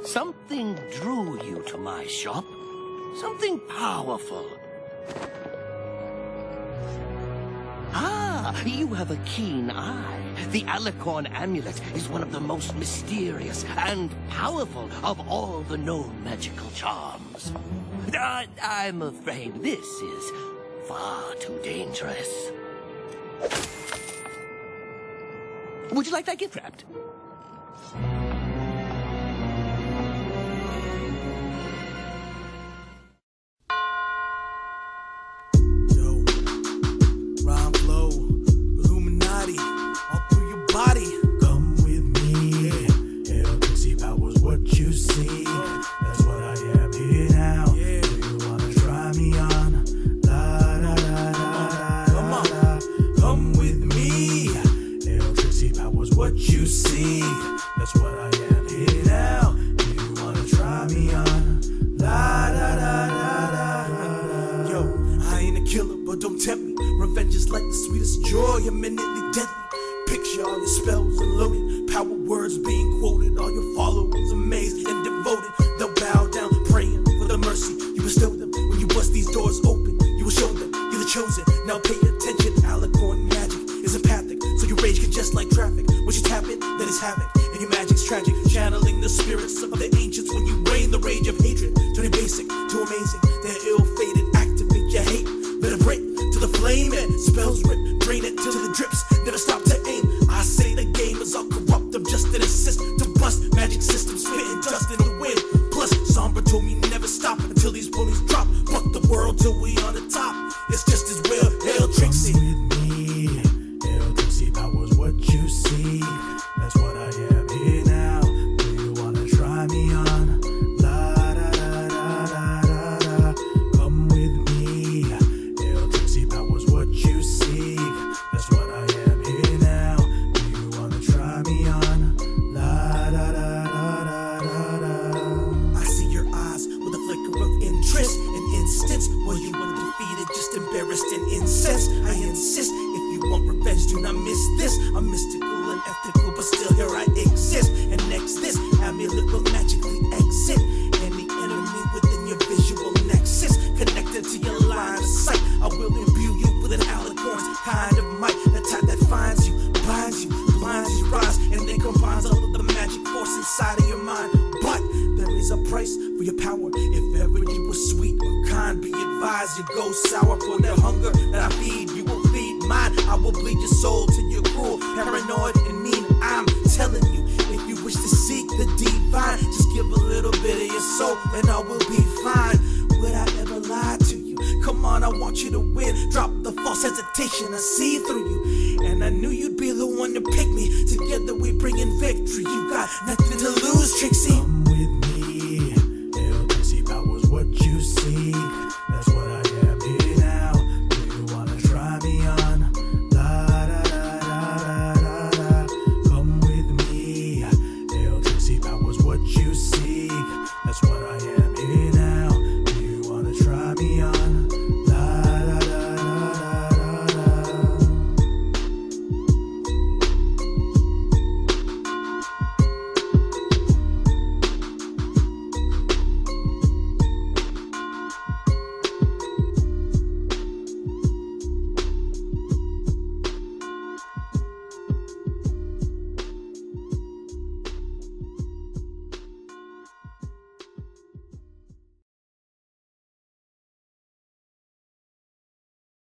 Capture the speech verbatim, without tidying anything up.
Something drew you to my shop. Something powerful. Ah, you have a keen eye. The Alicorn amulet is one of the most mysterious and powerful of all the known magical charms. Uh, I'm afraid this is far too dangerous. Would you like that gift wrapped? I see your eyes